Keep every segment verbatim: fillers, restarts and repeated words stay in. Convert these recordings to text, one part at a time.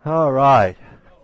All right.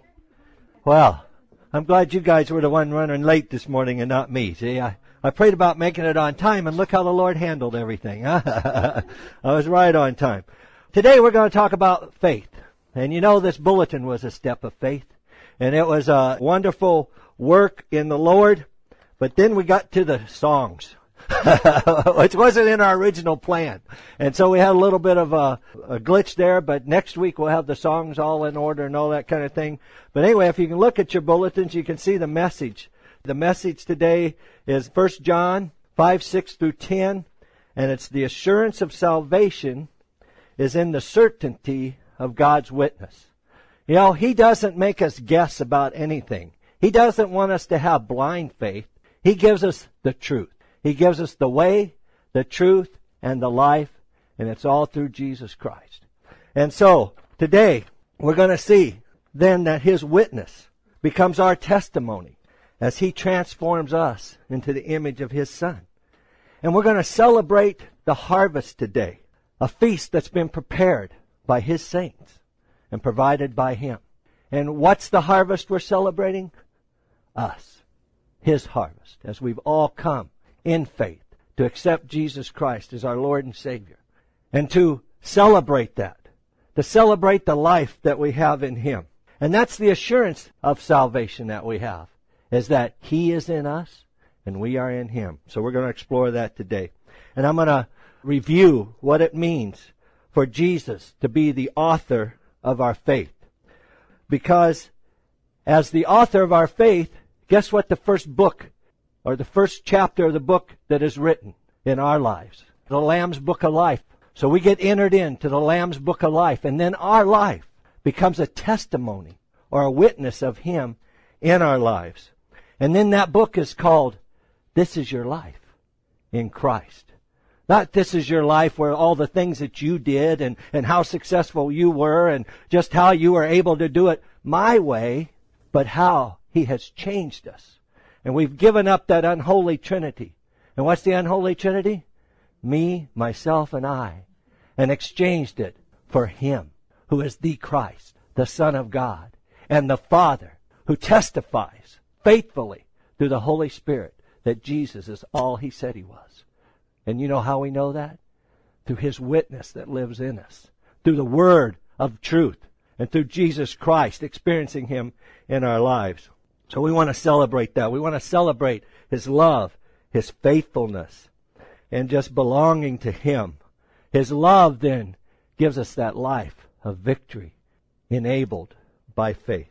Well, I'm glad you guys were the one running late this morning and not me. See, I, I prayed about making it on time, and look how the Lord handled everything. I was right on time. Today we're going to talk about faith. And you know this bulletin was a step of faith. And it was a wonderful work in the Lord. But then we got to the songs, which wasn't in our original plan. And so we had a little bit of a, a glitch there, but next week we'll have the songs all in order and all that kind of thing. But anyway, if you can look at your bulletins, you can see the message. The message today is First John five, six through ten, and it's the assurance of salvation is in the certainty of God's witness. You know, He doesn't make us guess about anything. He doesn't want us to have blind faith. He gives us the truth. He gives us the way, the truth, and the life, and it's all through Jesus Christ. And so, today, we're going to see then that His witness becomes our testimony as He transforms us into the image of His Son. And we're going to celebrate the harvest today, a feast that's been prepared by His saints and provided by Him. And what's the harvest we're celebrating? Us. His harvest, as we've all come in faith to accept Jesus Christ as our Lord and Savior, and to celebrate that, to celebrate the life that we have in Him. And that's the assurance of salvation that we have, is that He is in us and we are in Him. So we're going to explore that today. And I'm going to review what it means for Jesus to be the author of our faith. Because as the author of our faith, guess what the first book or the first chapter of the book that is written in our lives? The Lamb's Book of Life. So we get entered into the Lamb's Book of Life, and then our life becomes a testimony or a witness of Him in our lives. And then that book is called, This Is Your Life in Christ. Not this is your life where all the things that you did and, and how successful you were and just how you were able to do it my way, but how He has changed us. And we've given up that unholy trinity. And what's the unholy trinity? Me, myself, and I. And exchanged it for Him, who is the Christ, the Son of God, and the Father, who testifies faithfully through the Holy Spirit that Jesus is all He said He was. And you know how we know that? Through His witness that lives in us. Through the Word of truth. And through Jesus Christ experiencing Him in our lives. So we want to celebrate that. We want to celebrate His love, His faithfulness, and just belonging to Him. His love then gives us that life of victory enabled by faith.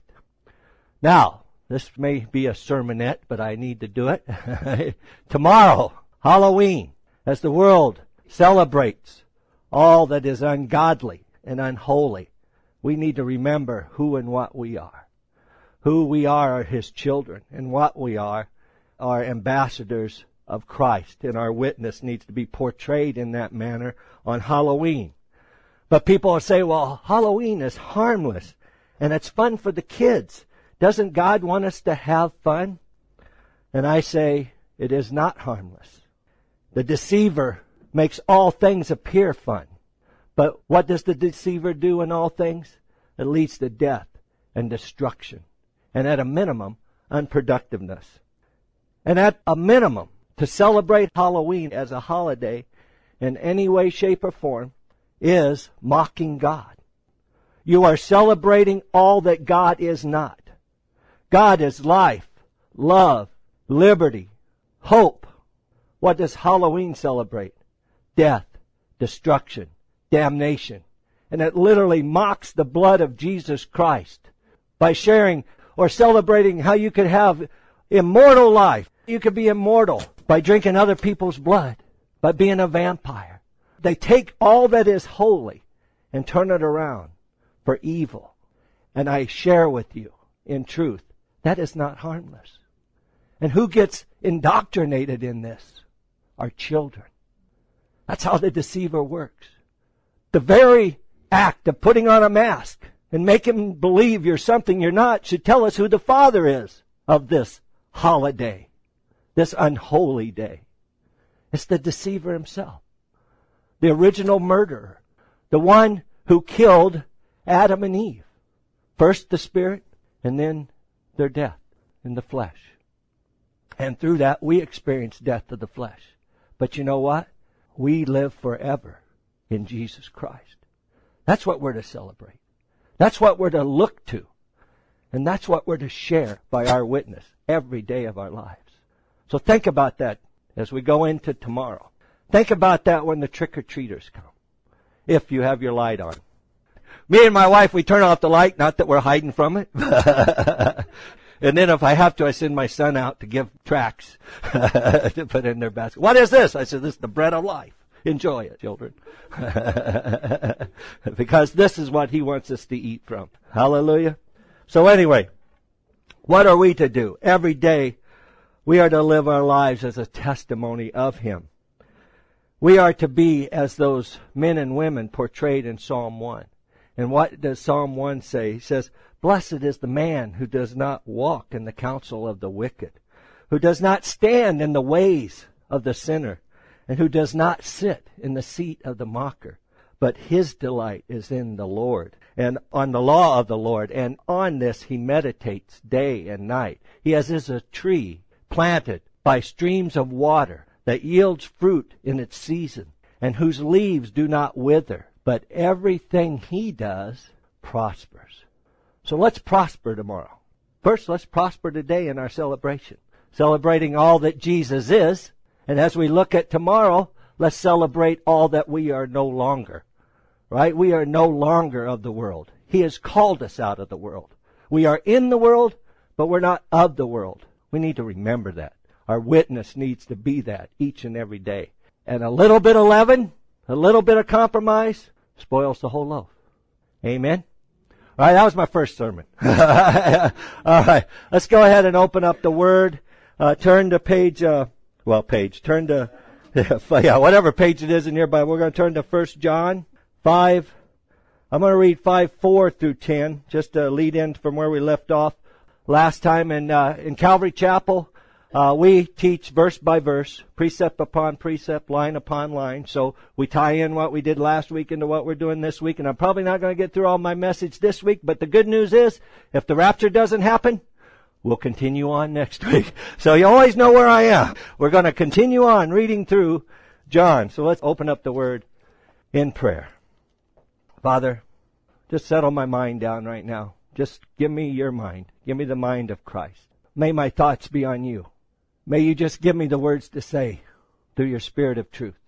Now, this may be a sermonette, but I need to do it. Tomorrow, Halloween, as the world celebrates all that is ungodly and unholy, we need to remember who and what we are. Who we are are His children, and what we are are ambassadors of Christ, and our witness needs to be portrayed in that manner on Halloween. But people will say, well, Halloween is harmless, and it's fun for the kids. Doesn't God want us to have fun? And I say, it is not harmless. The deceiver makes all things appear fun. But what does the deceiver do in all things? It leads to death and destruction. And at a minimum, unproductiveness. And at a minimum, to celebrate Halloween as a holiday in any way, shape, or form is mocking God. You are celebrating all that God is not. God is life, love, liberty, hope. What does Halloween celebrate? Death, destruction, damnation. And it literally mocks the blood of Jesus Christ by sharing or celebrating how you could have immortal life. You could be immortal by drinking other people's blood, by being a vampire. They take all that is holy and turn it around for evil. And I share with you, in truth, that is not harmless. And who gets indoctrinated in this? Our children. That's how the deceiver works. The very act of putting on a mask and make him believe you're something you're not should tell us who the father is of this holiday, this unholy day. It's the deceiver himself, the original murderer, the one who killed Adam and Eve, First the Spirit, and then their death in the flesh. And through that, we experience death of the flesh. But you know what? We live forever in Jesus Christ. That's what we're to celebrate. That's what we're to look to. And that's what we're to share by our witness every day of our lives. So think about that as we go into tomorrow. Think about that when the trick-or-treaters come, if you have your light on. Me and my wife, we turn off the light, not that we're hiding from it. And then if I have to, I send my son out to give tracts to put in their basket. What is this? I said, this is the bread of life. Enjoy it, children. Because this is what he wants us to eat from. Hallelujah. So anyway, what are we to do? Every day, we are to live our lives as a testimony of him. We are to be as those men and women portrayed in Psalm one. And what does Psalm one say? He says, blessed is the man who does not walk in the counsel of the wicked, who does not stand in the ways of the sinner, and who does not sit in the seat of the mocker. But his delight is in the Lord, and on the law of the Lord, and on this he meditates day and night. He is as a tree planted by streams of water that yields fruit in its season, and whose leaves do not wither, but everything he does prospers. So let's prosper tomorrow. First, let's prosper today in our celebration, celebrating all that Jesus is. And as we look at tomorrow, let's celebrate all that we are no longer. Right? We are no longer of the world. He has called us out of the world. We are in the world, but we're not of the world. We need to remember that. Our witness needs to be that each and every day. And a little bit of leaven, a little bit of compromise, spoils the whole loaf. Amen? All right, that was my first sermon. All right, let's go ahead and open up the Word. Uh, turn to page, uh, well, page, turn to, yeah, whatever page it is in your Bible. We're going to turn to First John five. I'm going to read five, four through ten, just to lead in from where we left off last time. And uh, in Calvary Chapel, uh, we teach verse by verse, precept upon precept, line upon line. So we tie in what we did last week into what we're doing this week. And I'm probably not going to get through all my message this week, but the good news is, if the rapture doesn't happen, we'll continue on next week. So you always know where I am. We're going to continue on reading through John. So let's open up the Word in prayer. Father, just settle my mind down right now. Just give me your mind. Give me the mind of Christ. May my thoughts be on you. May you just give me the words to say through your Spirit of truth.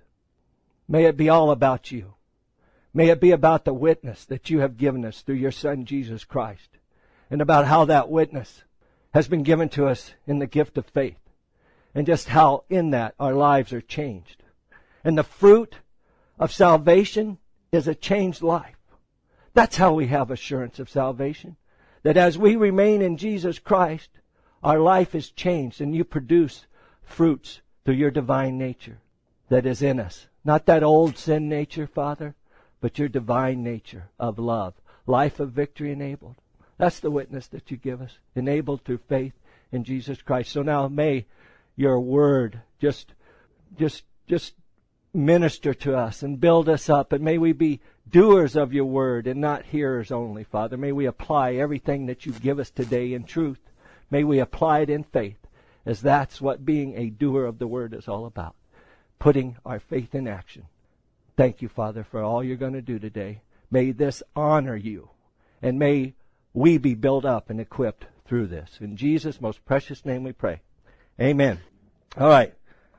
May it be all about you. May it be about the witness that you have given us through your Son, Jesus Christ, and about how that witness has been given to us in the gift of faith, and just how in that our lives are changed. And the fruit of salvation is a changed life. That's how we have assurance of salvation. That as we remain in Jesus Christ, our life is changed, and you produce fruits through your divine nature that is in us. Not that old sin nature, Father, but your divine nature of love, life of victory enabled. That's the witness that you give us, enabled through faith in Jesus Christ. So now may your word just, just, just minister to us and build us up, and may we be doers of your word and not hearers only, Father. May we apply everything that you give us today in truth. May we apply it in faith, as that's what being a doer of the word is all about, putting our faith in action. Thank you, Father, for all you're going to do today. May this honor you, and may we be built up and equipped through this. In Jesus' most precious name we pray. Amen. All right.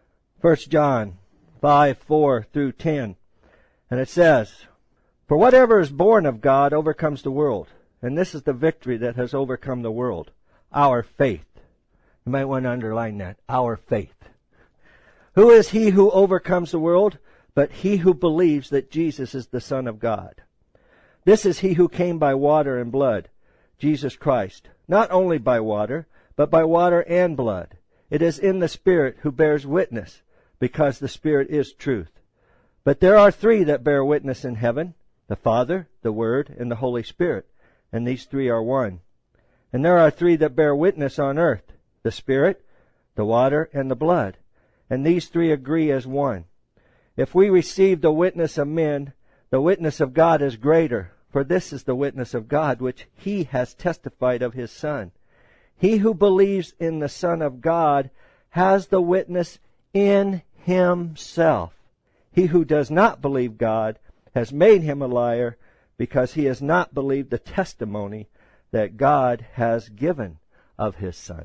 First John five, four through ten. And it says, for whatever is born of God overcomes the world. And this is the victory that has overcome the world, our faith. You might want to underline that, our faith. Who is he who overcomes the world? But he who believes that Jesus is the Son of God. This is he who came by water and blood, Jesus Christ. Not only by water, but by water and blood. It is in the Spirit who bears witness, because the Spirit is truth. But there are three that bear witness in heaven, the Father, the Word, and the Holy Spirit. And these three are one. And there are three that bear witness on earth, the Spirit, the water, and the blood. And these three agree as one. If we receive the witness of men, the witness of God is greater. For this is the witness of God, which he has testified of his Son. He who believes in the Son of God has the witness in himself. He who does not believe God has made him a liar, because he has not believed the testimony that God has given of his Son.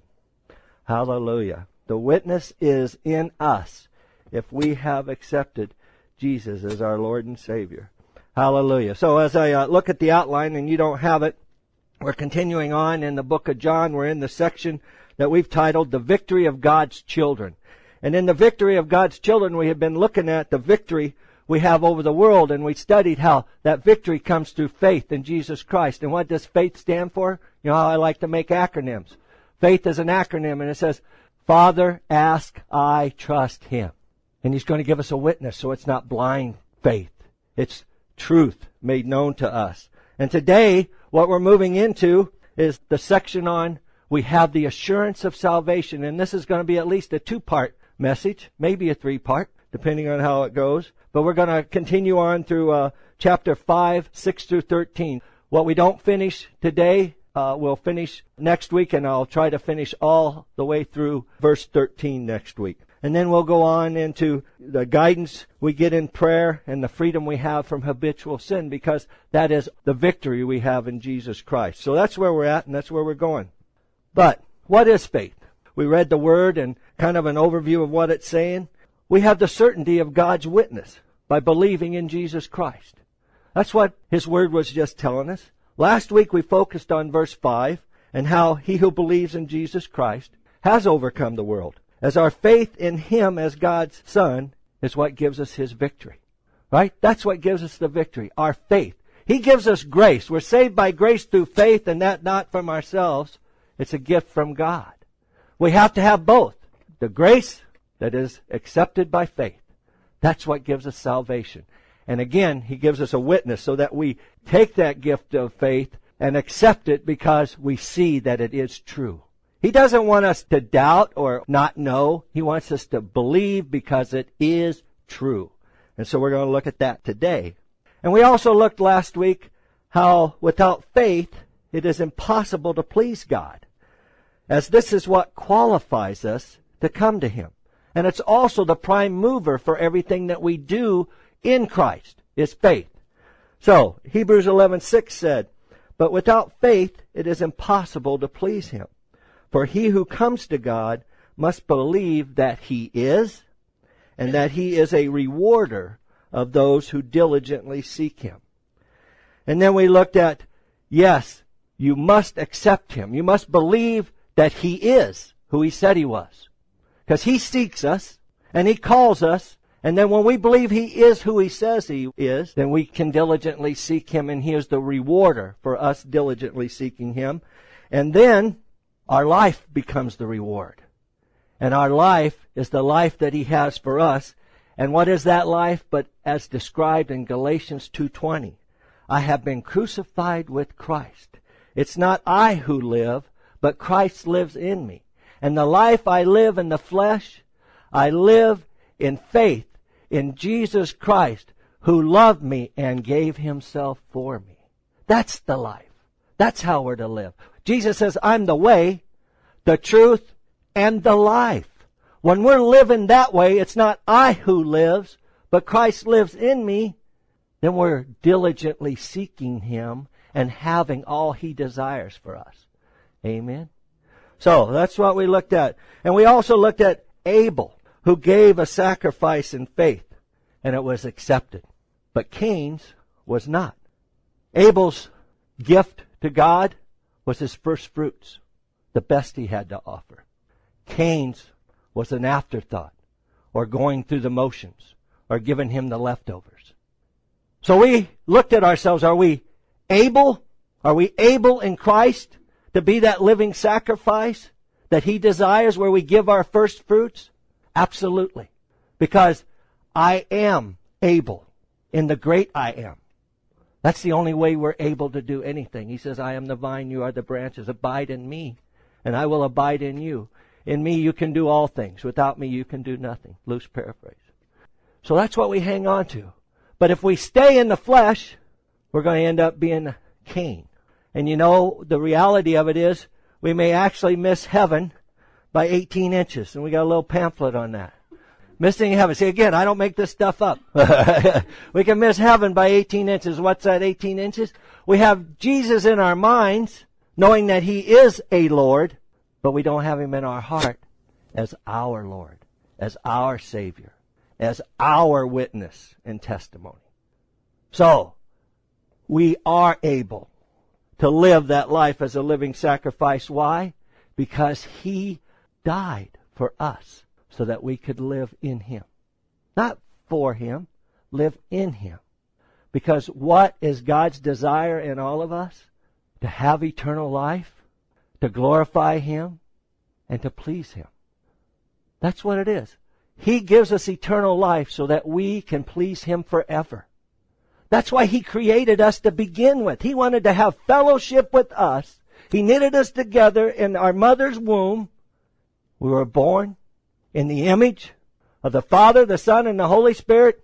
Hallelujah. The witness is in us if we have accepted Jesus as our Lord and Savior. Hallelujah. So as I uh, look at the outline, and you don't have it, we're continuing on in the book of John. We're in the section that we've titled The Victory of God's Children. And in the victory of God's children, we have been looking at the victory we have over the world, and we studied how that victory comes through faith in Jesus Christ. And what does faith stand for? You know how I like to make acronyms. Faith is an acronym, and it says, Father, ask, I trust him. And he's going to give us a witness, so it's not blind faith. It's truth made known to us. And today, what we're moving into is the section on we have the assurance of salvation. And this is going to be at least a two-part message, maybe a three-part, depending on how it goes. But we're going to continue on through uh, chapter five, six through thirteen. What we don't finish today, uh, we'll finish next week, and I'll try to finish all the way through verse thirteen next week. And then we'll go on into the guidance we get in prayer and the freedom we have from habitual sin, because that is the victory we have in Jesus Christ. So that's where we're at, and that's where we're going. But what is faith? We read the word and kind of an overview of what it's saying. We have the certainty of God's witness by believing in Jesus Christ. That's what his word was just telling us. Last week we focused on verse five and how he who believes in Jesus Christ has overcome the world, as our faith in him as God's Son is what gives us his victory. Right? That's what gives us the victory, our faith. He gives us grace. We're saved by grace through faith, and that not from ourselves. It's a gift from God. We have to have both. The grace that is accepted by faith. That's what gives us salvation. And again, he gives us a witness so that we take that gift of faith and accept it because we see that it is true. He doesn't want us to doubt or not know. He wants us to believe because it is true. And so we're going to look at that today. And we also looked last week how without faith it is impossible to please God, as this is what qualifies us to come to him. And it's also the prime mover for everything that we do in Christ, is faith. So, Hebrews eleven six said, But without faith it is impossible to please him. For he who comes to God must believe that he is, and that he is a rewarder of those who diligently seek him. And then we looked at, yes, you must accept him. You must believe that he is who he said he was. Because he seeks us, and he calls us, and then when we believe he is who he says he is, then we can diligently seek him, and he is the rewarder for us diligently seeking him. And then our life becomes the reward. And our life is the life that he has for us. And what is that life? But as described in Galatians two twenty, I have been crucified with Christ. It's not I who live, but Christ lives in me. And the life I live in the flesh, I live in faith in Jesus Christ, who loved me and gave himself for me. That's the life. That's how we're to live. Jesus says, I'm the way, the truth, and the life. When we're living that way, it's not I who lives, but Christ lives in me. Then we're diligently seeking him and having all he desires for us. Amen. So that's what we looked at. And we also looked at Abel, who gave a sacrifice in faith, and it was accepted. But Cain's was not. Abel's gift to God was his first fruits, the best he had to offer. Cain's was an afterthought, or going through the motions, or giving him the leftovers. So we looked at ourselves. Are we able? Are we able in Christ to be that living sacrifice that he desires, where we give our first fruits? Absolutely. Because I am able in the great I am. That's the only way we're able to do anything. He says, I am the vine, you are the branches. Abide in me, and I will abide in you. In me you can do all things. Without me you can do nothing. Loose paraphrase. So that's what we hang on to. But if we stay in the flesh, we're going to end up being Cain. And you know, the reality of it is we may actually miss heaven by eighteen inches. And we got a little pamphlet on that. Missing heaven. See, again, I don't make this stuff up. We can miss heaven by eighteen inches. What's that, eighteen inches? We have Jesus in our minds, knowing that He is a Lord, but we don't have Him in our heart as our Lord, as our Savior, as our witness and testimony. So, we are able to live that life as a living sacrifice. Why? Because He died for us so that we could live in Him. Not for Him, live in Him. Because what is God's desire in all of us? To have eternal life, to glorify Him, and to please Him. That's what it is. He gives us eternal life so that we can please Him forever. That's why He created us to begin with. He wanted to have fellowship with us. He knitted us together in our mother's womb. We were born in the image of the Father, the Son, and the Holy Spirit.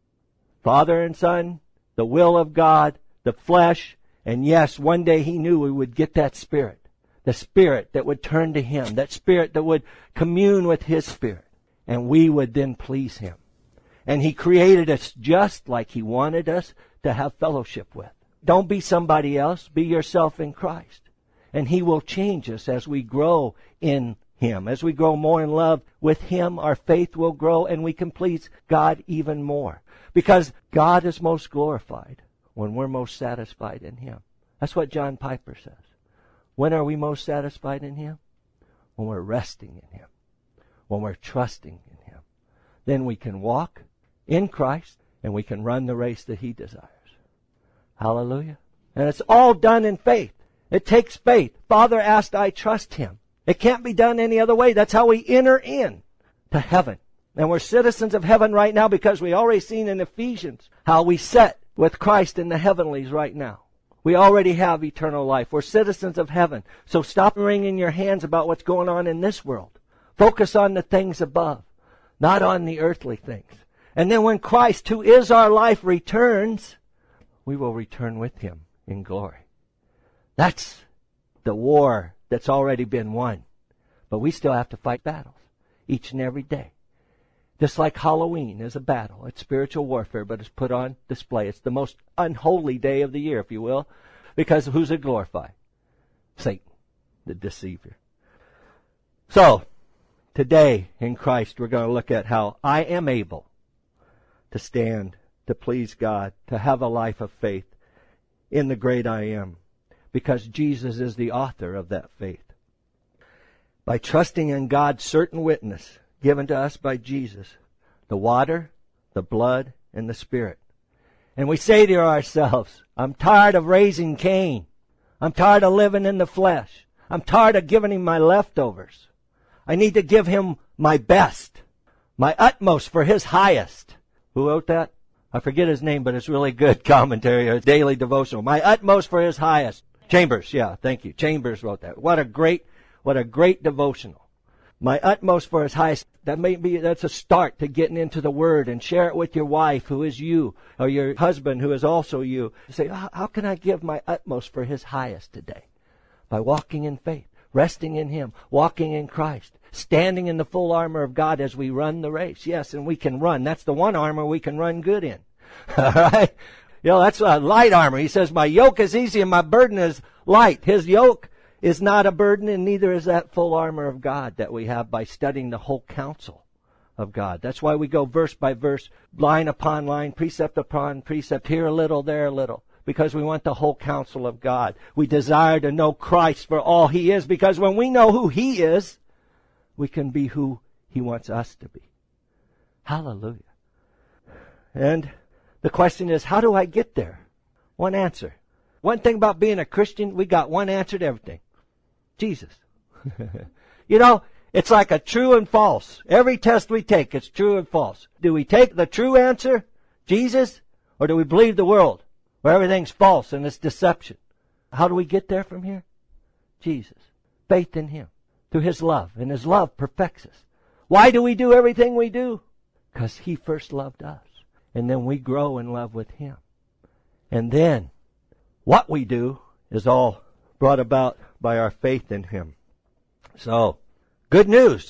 Father and Son, the will of God, the flesh. And yes, one day He knew we would get that Spirit. The Spirit that would turn to Him. That Spirit that would commune with His Spirit. And we would then please Him. And He created us just like He wanted us to have fellowship with. Don't be somebody else. Be yourself in Christ. And He will change us as we grow in Him. As we grow more in love with Him, our faith will grow and we can please God even more. Because God is most glorified when we're most satisfied in Him. That's what John Piper says. When are we most satisfied in Him? When we're resting in Him. When we're trusting in Him. Then we can walk in Christ and we can run the race that He desires. Hallelujah. And it's all done in faith. It takes faith. Father asked, I trust Him. It can't be done any other way. That's how we enter in to heaven. And we're citizens of heaven right now because we already seen in Ephesians how we sit with Christ in the heavenlies right now. We already have eternal life. We're citizens of heaven. So stop wringing your hands about what's going on in this world. Focus on the things above, not on the earthly things. And then when Christ, who is our life, returns, we will return with Him in glory. That's the war that's already been won. But we still have to fight battles each and every day. Just like Halloween is a battle. It's spiritual warfare, but it's put on display. It's the most unholy day of the year, if you will, because who's it glorify? Satan, the deceiver. So, today in Christ, we're going to look at how I am able to stand, to please God, to have a life of faith in the great I Am, because Jesus is the author of that faith. By trusting in God's certain witness given to us by Jesus, the water, the blood, and the Spirit. And we say to ourselves, I'm tired of raising Cain. I'm tired of living in the flesh. I'm tired of giving Him my leftovers. I need to give Him my best, my utmost for His highest. Who wrote that? I forget his name, but it's really good commentary, a daily devotional. My utmost for His highest. Chambers, yeah, thank you. Chambers wrote that. What a great, what a great devotional. My utmost for His highest. That may be, that's a start to getting into the Word and share it with your wife who is you, or your husband who is also you. Say, how can I give my utmost for His highest today? By walking in faith, resting in Him, walking in Christ, standing in the full armor of God as we run the race. Yes, and we can run. That's the one armor we can run good in. All right? You know, that's a light armor. He says, my yoke is easy and my burden is light. His yoke is not a burden, and neither is that full armor of God that we have by studying the whole counsel of God. That's why we go verse by verse, line upon line, precept upon precept, here a little, there a little, because we want the whole counsel of God. We desire to know Christ for all He is, because when we know who He is, we can be who He wants us to be. Hallelujah. And the question is, how do I get there? One answer. One thing about being a Christian, we got one answer to everything. Jesus. You know, it's like a true and false. Every test we take, it's true and false. Do we take the true answer, Jesus, or do we believe the world, where everything's false and it's deception? How do we get there from here? Jesus. Faith in Him, through His love, and His love perfects us. Why do we do everything we do? Because He first loved us, and then we grow in love with Him. And then what we do is all brought about by our faith in Him. So, good news.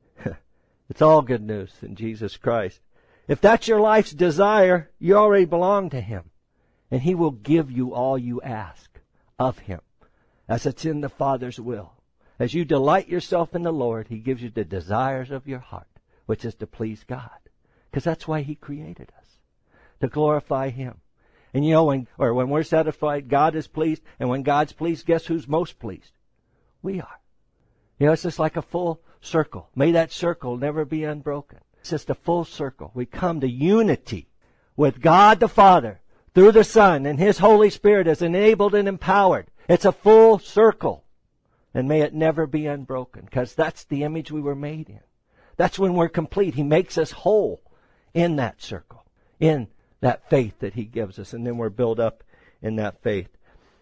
It's all good news in Jesus Christ. If that's your life's desire, you already belong to Him. And He will give you all you ask of Him, as it's in the Father's will. As you delight yourself in the Lord, He gives you the desires of your heart, which is to please God. Because that's why He created us, to glorify Him. And you know, when, or when we're satisfied, God is pleased. And when God's pleased, guess who's most pleased? We are. You know, it's just like a full circle. May that circle never be unbroken. It's just a full circle. We come to unity with God the Father through the Son, and His Holy Spirit is enabled and empowered. It's a full circle. And may it never be unbroken, because that's the image we were made in. That's when we're complete. He makes us whole in that circle, in that faith that He gives us, and then we're built up in that faith.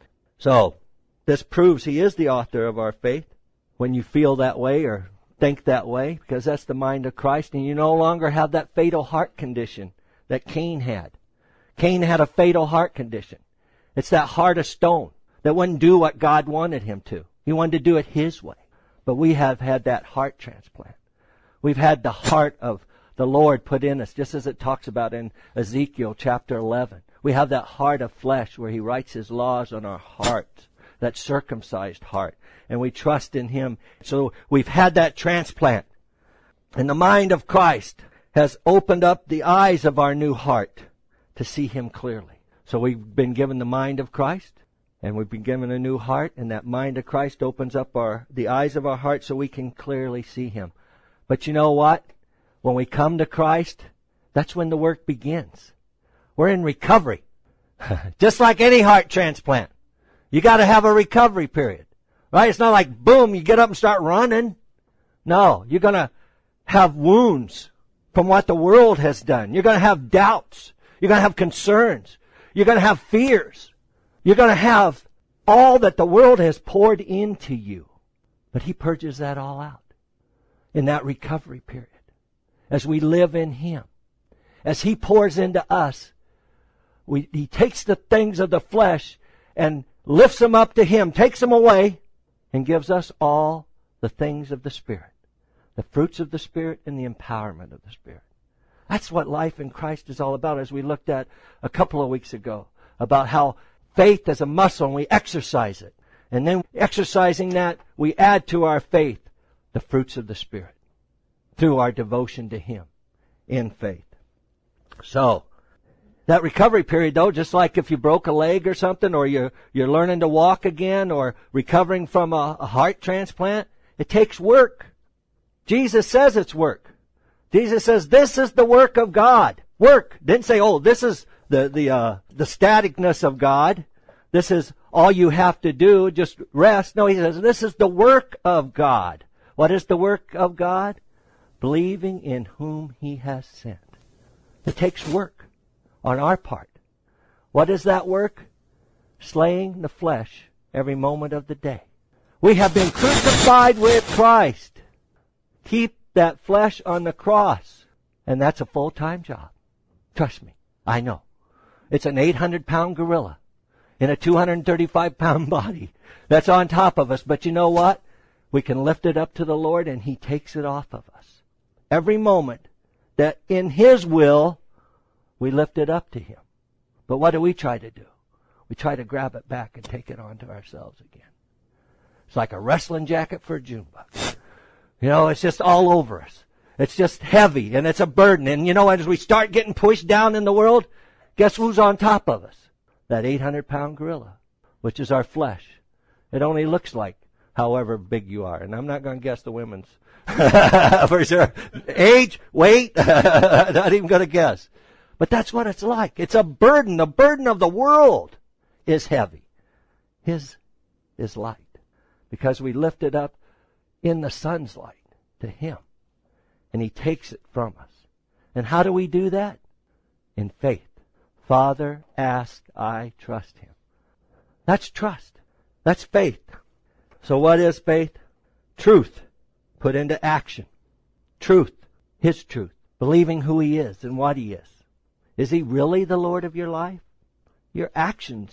So, this proves He is the author of our faith. When you feel that way or think that way, because that's the mind of Christ, and you no longer have that fatal heart condition that Cain had. Cain had a fatal heart condition. It's that heart of stone that wouldn't do what God wanted him to. He wanted to do it His way. But we have had that heart transplant. We've had the heart of the Lord put in us, just as it talks about in Ezekiel chapter eleven. We have that heart of flesh where He writes His laws on our hearts, that circumcised heart. And we trust in Him. So we've had that transplant. And the mind of Christ has opened up the eyes of our new heart to see Him clearly. So we've been given the mind of Christ, and we've been given a new heart, and that mind of Christ opens up our the eyes of our heart so we can clearly see Him. But you know what? When we come to Christ, that's when the work begins. We're in recovery. Just like any heart transplant. You got to have a recovery period. Right? It's not like, boom, you get up and start running. No, you're going to have wounds from what the world has done. You're going to have doubts. You're going to have concerns. You're going to have fears. You're going to have all that the world has poured into you. But He purges that all out in that recovery period. As we live in Him. As He pours into us, we, He takes the things of the flesh and lifts them up to Him, takes them away, and gives us all the things of the Spirit. The fruits of the Spirit and the empowerment of the Spirit. That's what life in Christ is all about, as we looked at a couple of weeks ago, about how faith is a muscle and we exercise it. And then exercising that, we add to our faith the fruits of the Spirit through our devotion to Him in faith. So, that recovery period, though, just like if you broke a leg or something, or you're, you're learning to walk again, or recovering from a, a heart transplant, it takes work. Jesus says it's work. Jesus says, this is the work of God. Work. Didn't say, oh, this is the, the, uh, the staticness of God. This is all you have to do, just rest. No, He says, this is the work of God. What is the work of God? Believing in whom He has sent. It takes work on our part. What is that work? Slaying the flesh every moment of the day. We have been crucified with Christ. Keep that flesh on the cross. And that's a full-time job. Trust me, I know. It's an eight hundred pound gorilla in a two hundred thirty-five pound body that's on top of us. But you know what? We can lift it up to the Lord and He takes it off of us. Every moment that in His will, we lift it up to Him. But what do we try to do? We try to grab it back and take it onto ourselves again. It's like a wrestling jacket for a June bug. You know, it's just all over us. It's just heavy and it's a burden. And you know, as we start getting pushed down in the world, guess who's on top of us? That eight hundred pound gorilla, which is our flesh. It only looks like however big you are. And I'm not going to guess the women's for sure. Age, weight, not even going to guess. But that's what it's like. It's a burden. The burden of the world is heavy. His is light. Because we lift it up in the Son's light to Him. And He takes it from us. And how do we do that? In faith. Father, ask, I trust Him. That's trust. That's faith. So what is faith? Truth put into action. Truth. His truth. Believing who He is and what He is. Is He really the Lord of your life? Your actions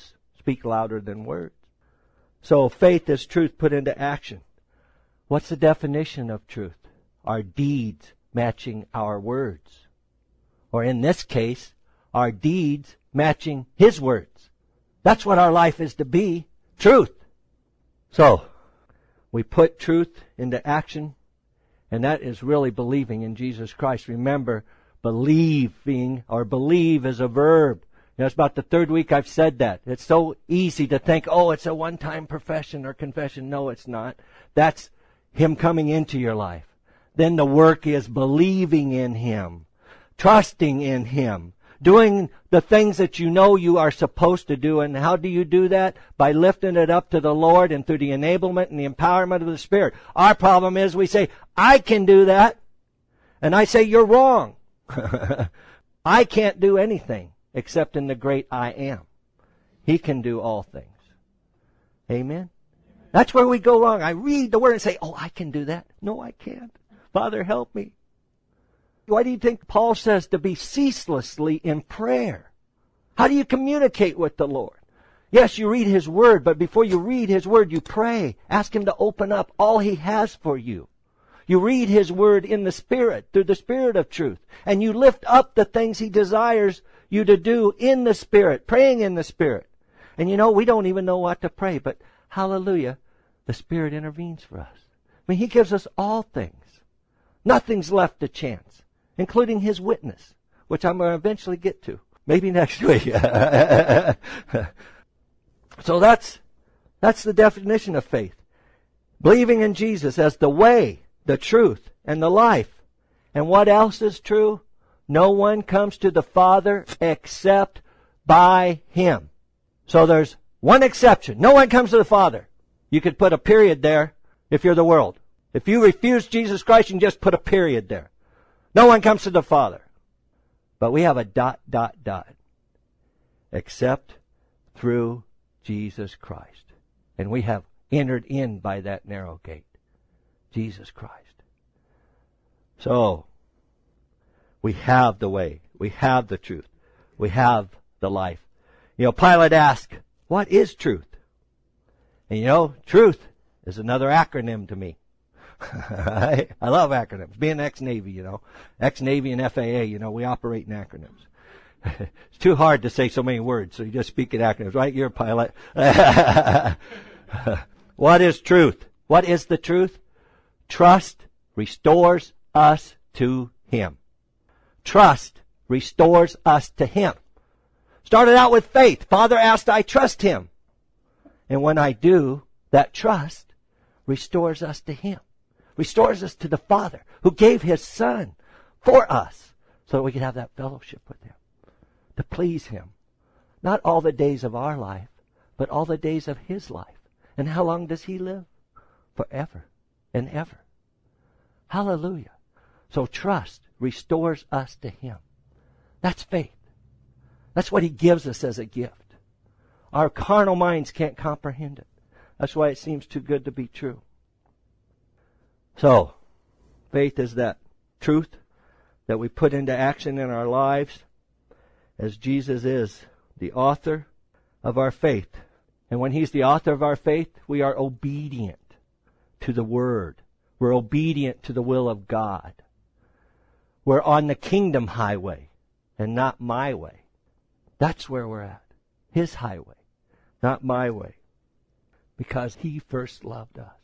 speak louder than words. So faith is truth put into action. What's the definition of truth? Our deeds matching our words. Or in this case, our deeds matching His words. That's what our life is to be. Truth. So, we put truth into action, and that is really believing in Jesus Christ. Remember, believing or believe is a verb. You know, it's about the third week I've said that. It's so easy to think, oh, it's a one-time profession or confession. No, it's not. That's Him coming into your life. Then the work is believing in Him, trusting in Him, doing the things that you know you are supposed to do. And how do you do that? By lifting it up to the Lord and through the enablement and the empowerment of the Spirit. Our problem is we say, I can do that. And I say, you're wrong. I can't do anything except in the great I Am. He can do all things. Amen? That's where we go wrong. I read the Word and say, oh, I can do that. No, I can't. Father, help me. Why do you think Paul says to be ceaselessly in prayer? How do you communicate with the Lord? Yes, you read His Word, but before you read His Word, you pray. Ask Him to open up all He has for you. You read His Word in the Spirit, through the Spirit of truth. And you lift up the things He desires you to do in the Spirit, praying in the Spirit. And you know, we don't even know what to pray, but hallelujah, the Spirit intervenes for us. I mean, He gives us all things. Nothing's left to chance, including His witness, which I'm going to eventually get to. Maybe next week. So that's, that's the definition of faith. Believing in Jesus as the way, the truth, and the life. And what else is true? No one comes to the Father except by Him. So there's one exception. No one comes to the Father. You could put a period there if you're the world. If you refuse Jesus Christ, you can just put a period there. No one comes to the Father. But we have a dot, dot, dot. Except through Jesus Christ. And we have entered in by that narrow gate. Jesus Christ. So, we have the way. We have the truth. We have the life. You know, Pilate asked, what is truth? And you know, truth is another acronym to me. I, I love acronyms. Being ex-Navy, you know. Ex-Navy and F A A, you know, we operate in acronyms. It's too hard to say so many words, so you just speak in acronyms, right? You're a pilot. What is truth? What is the truth? Trust restores us to Him. Trust restores us to Him. Started out with faith. Father asked, I trust Him. And when I do, that trust restores us to Him. Restores us to the Father who gave His Son for us so that we could have that fellowship with Him. To please Him. Not all the days of our life, but all the days of His life. And how long does He live? Forever and ever. Hallelujah. So trust restores us to Him. That's faith. That's what He gives us as a gift. Our carnal minds can't comprehend it. That's why it seems too good to be true. So, faith is that truth that we put into action in our lives as Jesus is the author of our faith. And when He's the author of our faith, we are obedient to the Word. We're obedient to the will of God. We're on the kingdom highway and not my way. That's where we're at. His highway, not my way. Because He first loved us.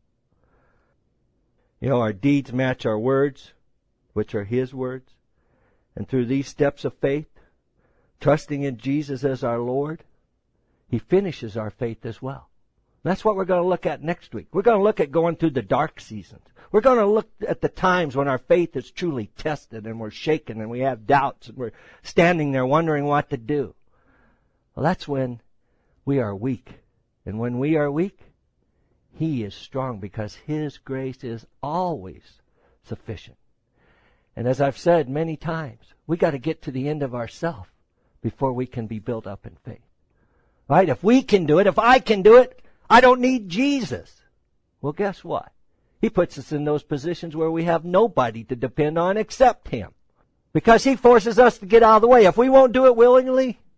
You know, our deeds match our words, which are His words. And through these steps of faith, trusting in Jesus as our Lord, He finishes our faith as well. That's what we're going to look at next week. We're going to look at going through the dark seasons. We're going to look at the times when our faith is truly tested and we're shaken and we have doubts and we're standing there wondering what to do. Well, that's when we are weak. And when we are weak, He is strong because His grace is always sufficient. And as I've said many times, we got to get to the end of ourself before we can be built up in faith. Right? If we can do it, if I can do it, I don't need Jesus. Well, guess what? He puts us in those positions where we have nobody to depend on except Him. Because He forces us to get out of the way. If we won't do it willingly,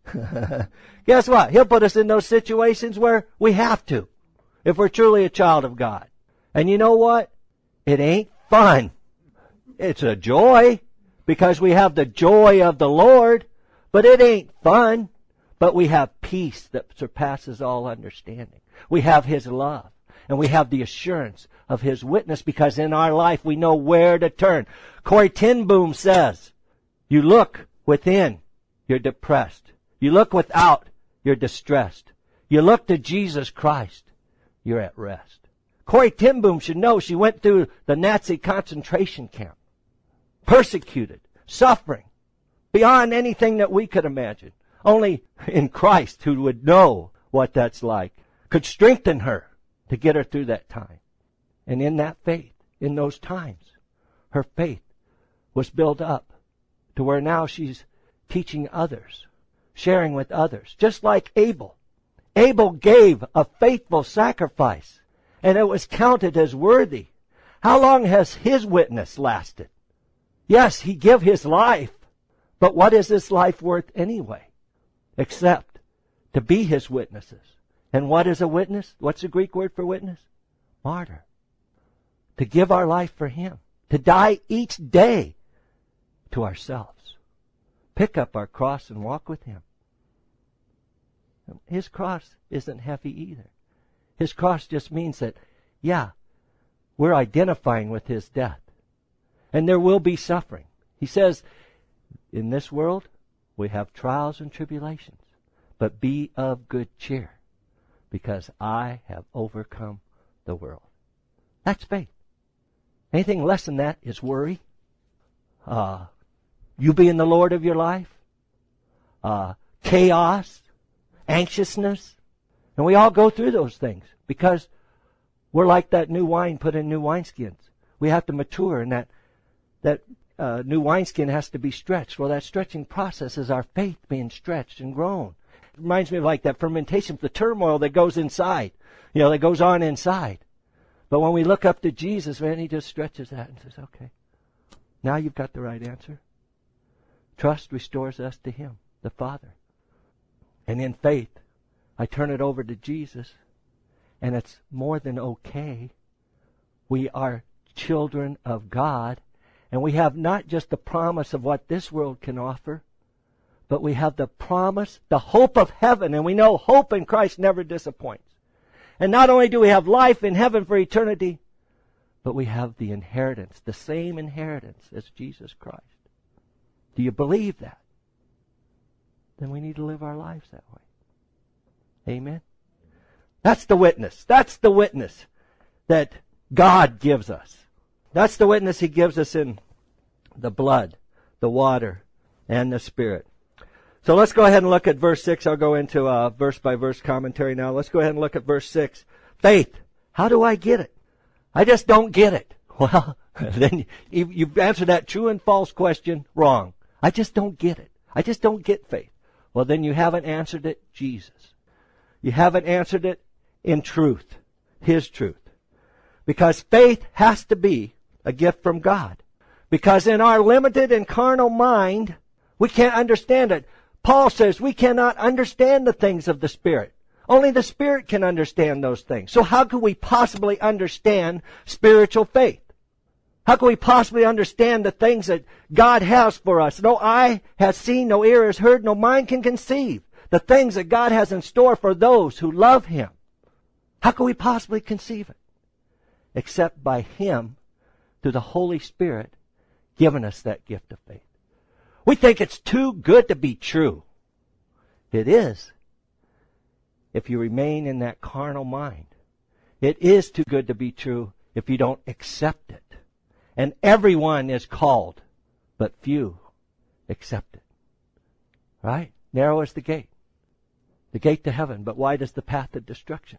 Guess what? He'll put us in those situations where we have to, if we're truly a child of God. And you know what? It ain't fun. It's a joy, because we have the joy of the Lord, but it ain't fun. But we have peace that surpasses all understanding. We have His love, and we have the assurance of His witness, because in our life we know where to turn. Corrie ten Boom says, you look within, you're depressed. You look without, you're distressed. You look to Jesus Christ, you're at rest. Corrie ten Boom should know she went through the Nazi concentration camp, persecuted, suffering, beyond anything that we could imagine. Only in Christ, who would know what that's like, could strengthen her to get her through that time. And in that faith, in those times, her faith was built up to where now she's teaching others, sharing with others, just like Abel. Abel gave a faithful sacrifice, and it was counted as worthy. How long has his witness lasted? Yes, he gave his life, but what is this life worth anyway? Except to be His witnesses. And what is a witness? What's the Greek word for witness? Martyr. To give our life for Him. To die each day to ourselves. Pick up our cross and walk with Him. His cross isn't heavy either. His cross just means that, yeah, we're identifying with His death. And there will be suffering. He says, in this world, we have trials and tribulations, but be of good cheer, because I have overcome the world. That's faith. Anything less than that is worry. Uh, you being the Lord of your life. Uh, chaos. Anxiousness. And we all go through those things, because we're like that new wine put in new wineskins. We have to mature, and that, that Uh, new wineskin has to be stretched. Well, that stretching process is our faith being stretched and grown. It reminds me of like that fermentation, the turmoil that goes inside, you know, that goes on inside. But when we look up to Jesus, man, He just stretches that and says, okay, now you've got the right answer. Trust restores us to Him, the Father. And in faith, I turn it over to Jesus, and it's more than okay. We are children of God. And we have not just the promise of what this world can offer, but we have the promise, the hope of heaven. And we know hope in Christ never disappoints. And not only do we have life in heaven for eternity, but we have the inheritance, the same inheritance as Jesus Christ. Do you believe that? Then we need to live our lives that way. Amen? That's the witness. That's the witness that God gives us. That's the witness He gives us in the blood, the water, and the Spirit. So let's go ahead and look at verse six. I'll go into a verse-by-verse commentary now. Let's go ahead and look at verse six. Faith. How do I get it? I just don't get it. Well, then you've answered that true and false question wrong. I just don't get it. I just don't get faith. Well, then you haven't answered it Jesus. You haven't answered it in truth, His truth. Because faith has to be a gift from God. Because in our limited and carnal mind, we can't understand it. Paul says we cannot understand the things of the Spirit. Only the Spirit can understand those things. So how could we possibly understand spiritual faith? How can we possibly understand the things that God has for us? No eye has seen, no ear has heard, no mind can conceive the things that God has in store for those who love Him. How can we possibly conceive it? Except by Him, through the Holy Spirit, giving us that gift of faith. We think it's too good to be true. It is, if you remain in that carnal mind. It is too good to be true if you don't accept it. And everyone is called, but few accept it. Right? Narrow is the gate. The gate to heaven, but wide is the path of destruction.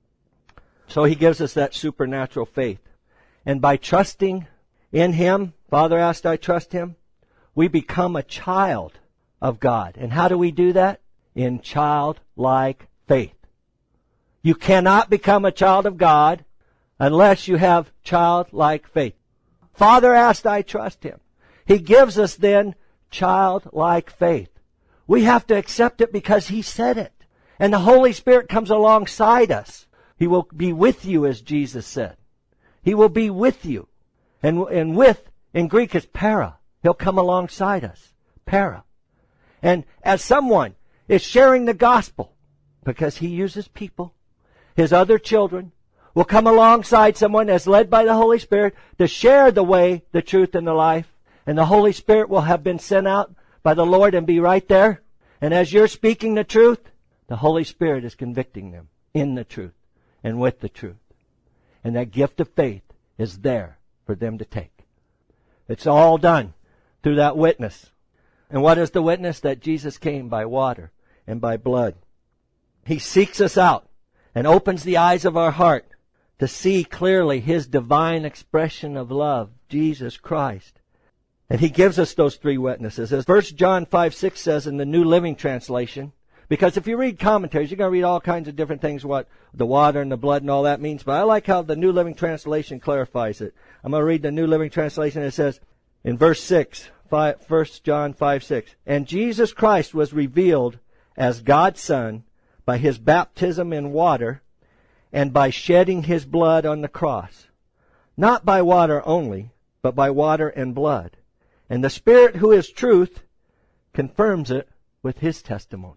So He gives us that supernatural faith. And by trusting in Him, Father asked, I trust Him, we become a child of God. And how do we do that? In childlike faith. You cannot become a child of God unless you have childlike faith. Father asked, I trust Him. He gives us then childlike faith. We have to accept it because He said it. And the Holy Spirit comes alongside us. He will be with you, as Jesus said. He will be with you. And, and with, in Greek, is para. He'll come alongside us. Para. And as someone is sharing the gospel, because He uses people, His other children will come alongside someone as led by the Holy Spirit to share the way, the truth, and the life. And the Holy Spirit will have been sent out by the Lord and be right there. And as you're speaking the truth, the Holy Spirit is convicting them in the truth and with the truth. And that gift of faith is there for them to take. It's all done through that witness. And what is the witness? That Jesus came by water and by blood. He seeks us out and opens the eyes of our heart to see clearly His divine expression of love, Jesus Christ. And He gives us those three witnesses. As First John five six says in the New Living Translation, because if you read commentaries, you're going to read all kinds of different things, what the water and the blood and all that means. But I like how the New Living Translation clarifies it. I'm going to read the New Living Translation. It says in verse six, First John five six, and Jesus Christ was revealed as God's Son by His baptism in water and by shedding His blood on the cross. Not by water only, but by water and blood. And the Spirit, who is truth, confirms it with His testimony.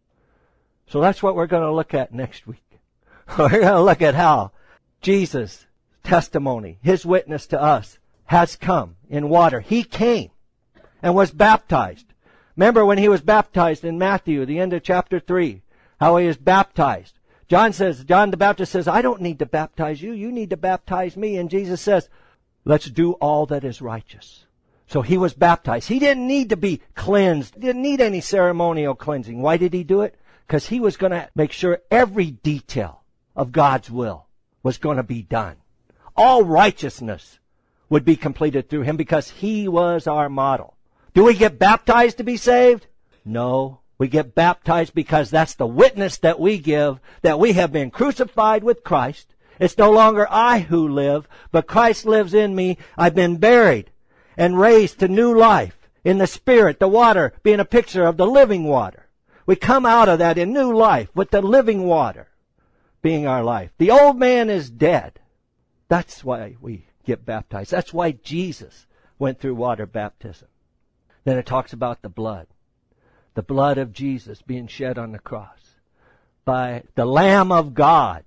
So that's what we're going to look at next week. We're going to look at how Jesus' testimony, His witness to us, has come in water. He came and was baptized. Remember when He was baptized in Matthew, the end of chapter three, how He is baptized. John says, John the Baptist says, I don't need to baptize you. You need to baptize me. And Jesus says, let's do all that is righteous. So He was baptized. He didn't need to be cleansed. He didn't need any ceremonial cleansing. Why did He do it? Because He was going to make sure every detail of God's will was going to be done. All righteousness would be completed through Him because He was our model. Do we get baptized to be saved? No. We get baptized because that's the witness that we give, that we have been crucified with Christ. It's no longer I who live, but Christ lives in me. I've been buried and raised to new life in the Spirit, the water being a picture of the living water. We come out of that in new life with the living water being our life. The old man is dead. That's why we get baptized. That's why Jesus went through water baptism. Then it talks about the blood. The blood of Jesus being shed on the cross by the Lamb of God.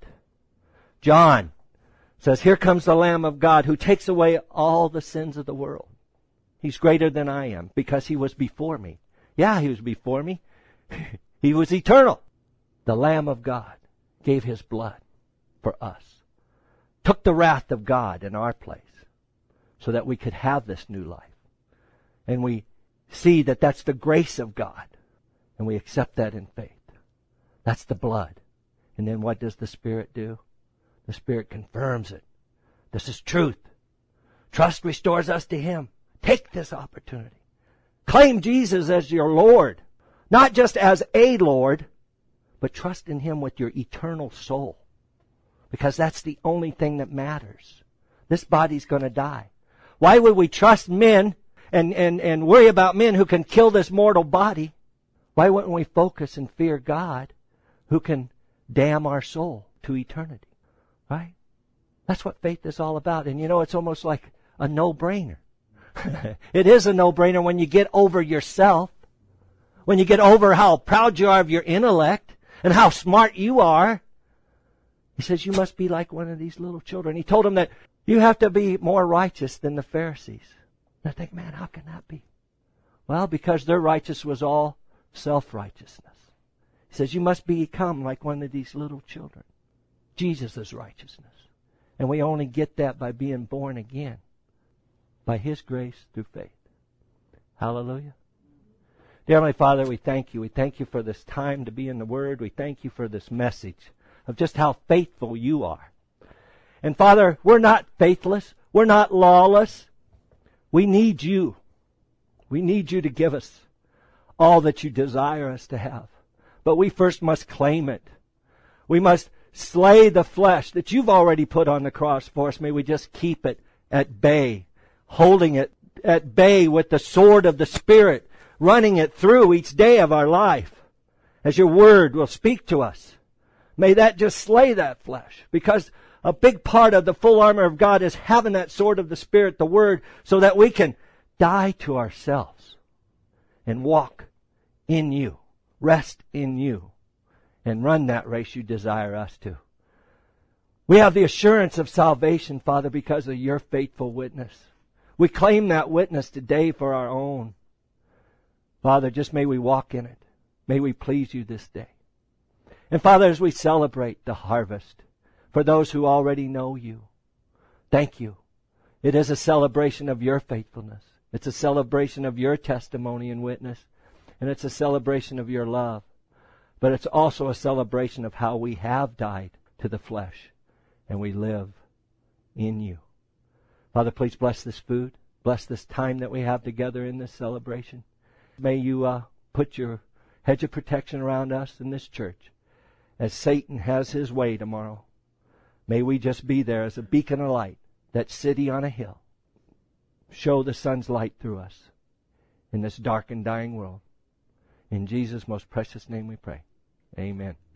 John says, here comes the Lamb of God who takes away all the sins of the world. He's greater than I am because He was before me. Yeah, He was before me. He was eternal. The Lamb of God gave His blood for us. Took the wrath of God in our place so that we could have this new life. And we see that that's the grace of God. And we accept that in faith. That's the blood. And then what does the Spirit do? The Spirit confirms it. This is truth. Trust restores us to Him. Take this opportunity. Claim Jesus as your Lord. Not just as a Lord, but trust in Him with your eternal soul. Because that's the only thing that matters. This body's going to die. Why would we trust men and, and, and worry about men who can kill this mortal body? Why wouldn't we focus and fear God who can damn our soul to eternity? Right? That's what faith is all about. And you know, it's almost like a no-brainer. It is a no-brainer when you get over yourself. When you get over how proud you are of your intellect and how smart you are. He says, you must be like one of these little children. He told them that you have to be more righteous than the Pharisees. And I think, man, how can that be? Well, because their righteousness was all self-righteousness. He says, you must become like one of these little children. Jesus' righteousness. And we only get that by being born again. By His grace through faith. Hallelujah. Dear Heavenly Father, we thank You. We thank You for this time to be in the Word. We thank You for this message of just how faithful You are. And Father, we're not faithless. We're not lawless. We need You. We need You to give us all that You desire us to have. But we first must claim it. We must slay the flesh that You've already put on the cross for us. May we just keep it at bay, holding it at bay with the sword of the Spirit, running it through each day of our life as your word will speak to us. May that just slay that flesh, because a big part of the full armor of God is having that sword of the Spirit, the word, so that we can die to ourselves and walk in you, rest in you, and run that race you desire us to. We have the assurance of salvation, Father, because of your faithful witness. We claim that witness today for our own. Father, just may we walk in it. May we please you this day. And Father, as we celebrate the harvest for those who already know you, thank you. It is a celebration of your faithfulness. It's a celebration of your testimony and witness. And it's a celebration of your love. But it's also a celebration of how we have died to the flesh and we live in you. Father, please bless this food. Bless this time that we have together in this celebration. May you uh, put your hedge of protection around us in this church as Satan has his way tomorrow. May we just be there as a beacon of light, that city on a hill. Show the sun's light through us in this dark and dying world. In Jesus' most precious name we pray. Amen.